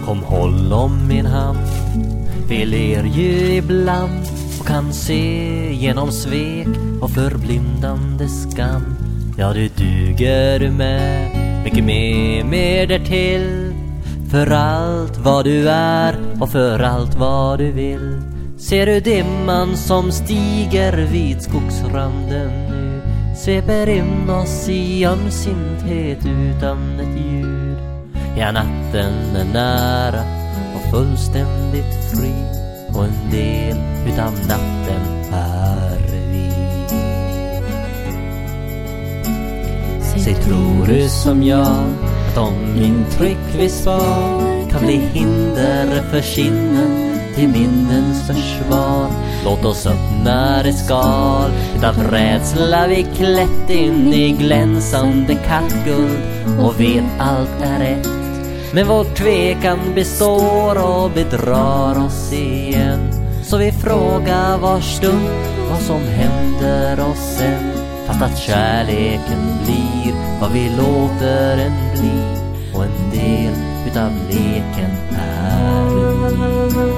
Kom håll om min hand, vi ler ju ibland och kan se genom svek och förblindande skam. Ja, du duger du med, mycket mer därtill. För allt vad du är och för allt vad du vill. Ser du dimman som stiger vid skogsranden nu, sveper in oss i ömsinthet utan ett ljud. Ja, natten är nära och fullständigt fri, och en del utav natten är vi. Säg, tror du som jag att om intryck vi spar kan bli hinder för sinnen till minnens försvar? Låt oss öppna det skal utav rädsla vi klätt in i glänsande kattguld och vet allt är rätt. Men vår tvekan består och bedrar oss igen. Så vi frågar var stund vad som händer oss sen. Fast att kärleken blir vad vi låter den bli, och en del utav leken är vi.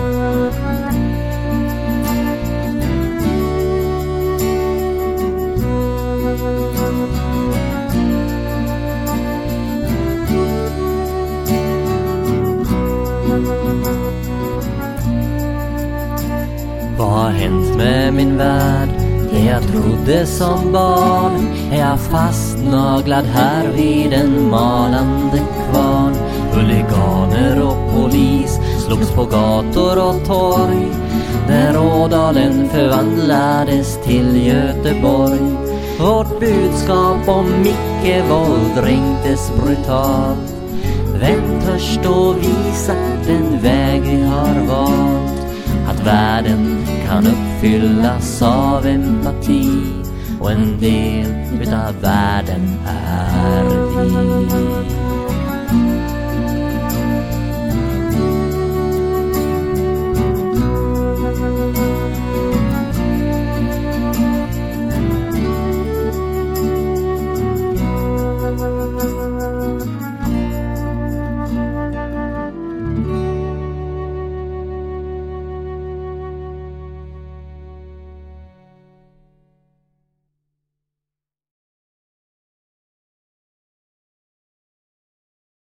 Vad har hänt med min värld? Det jag trodde som barn, är jag fastnaglad här vid en malande kvarn. Huliganer och polis slogs på gator och torg, där Ådalen förvandlades till Göteborg. Vårt budskap om icke-våld ränktes brutalt. Vem törs då visa den väg vi har valt? Att världen kan uppfyllas av empati, och en del utav världen är vi.